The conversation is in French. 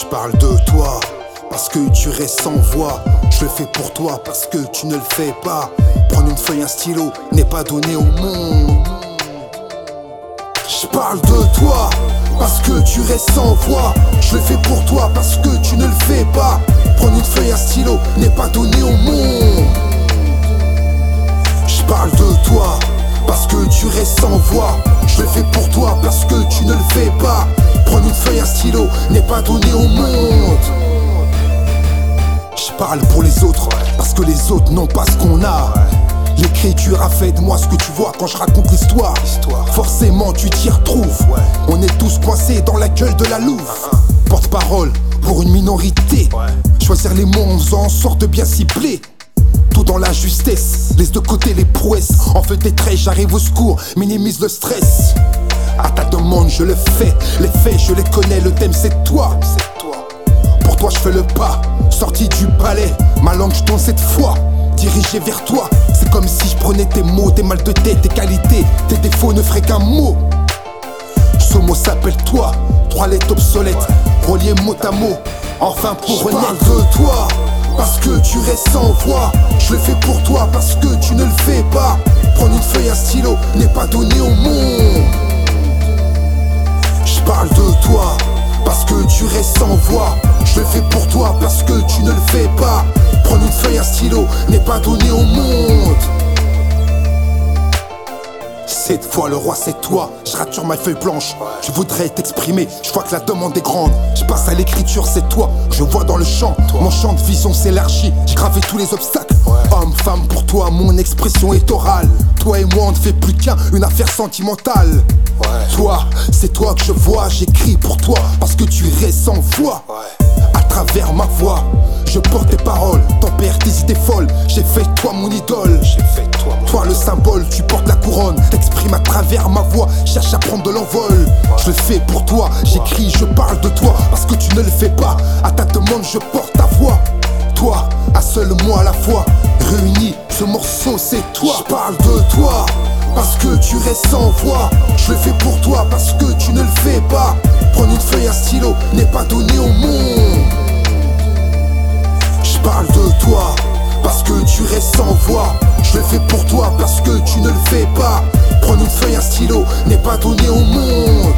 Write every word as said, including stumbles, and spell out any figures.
Je parle de toi, parce que tu restes sans voix. Je le fais pour toi, parce que tu ne le fais pas. Prendre une feuille, un stylo, n'est pas donné au monde. Je parle de toi, parce que tu restes sans voix. Je le fais pour toi, parce que tu ne le fais pas. Prendre une feuille, un stylo, n'est pas donné au monde. Je parle de toi, parce que tu restes sans voix. Je le fais pour toi, parce que tu ne le fais pas. Prendre une feuille, un stylo, n'est pas donné au monde. Je parle pour les autres, parce que les autres n'ont pas ce qu'on a. L'écriture a fait de moi ce que tu vois quand je raconte l'histoire. Forcément tu t'y retrouves. On est tous coincés dans la gueule de la louve. Porte-parole pour une minorité. Choisir les mots en faisant en sorte de bien cibler. Tout dans la justesse, laisse de côté les prouesses. En feu des traits, j'arrive au secours, minimise le stress. À ta demande je le fais, les faits je les connais, le thème c'est toi. Pour toi je fais le pas, sorti du palais, ma langue je tourne cette fois. Dirigé vers toi, c'est comme si je prenais tes mots, tes mal de tête, tes qualités, tes défauts ne feraient qu'un mot. Ce mot s'appelle toi, trois lettres obsolètes, reliées mot à mot, enfin pour renaître. Je parle de toi, parce que tu restes sans voix. Je le fais pour toi, parce que tu ne le fais pas. Prendre une feuille, un stylo, n'est pas donné au monde. Je parle de toi, parce que tu restes sans voix. Je le fais pour toi, parce que tu ne le fais pas. Prendre une feuille, un stylo, n'est pas donné au monde. Cette fois le roi c'est toi, je rature ma feuille blanche. Je voudrais t'exprimer, je vois que la demande est grande. Je passe à l'écriture, c'est toi, je vois dans le champ. Mon champ de vision s'élargit, j'ai gravé tous les obstacles. Homme, femme, pour toi mon expression est orale. Toi et moi on ne fait plus qu'un, une affaire sentimentale. Toi, c'est toi que je vois, j'écris pour toi, parce que tu restes sans voix. À travers ma voix, je porte tes paroles, tempère tes idées folles. J'ai fait toi mon idole, toi le symbole, tu portes la couronne. T'exprimes à travers ma voix, cherche à prendre de l'envol. Je le fais pour toi, j'écris, je parle de toi, parce que tu ne le fais pas. À ta demande je porte ta voix. Toi, un seul mot à la fois, réunis, ce morceau c'est toi. Je parle de toi, parce que tu restes sans voix. Je le fais pour toi, parce que tu ne le fais pas. Prendre une feuille, un stylo, n'est pas donné au monde. Je parle de toi, parce que tu restes sans voix. Je le fais pour toi, parce que tu ne le fais pas. Prendre une feuille, un stylo, n'est pas donné au monde.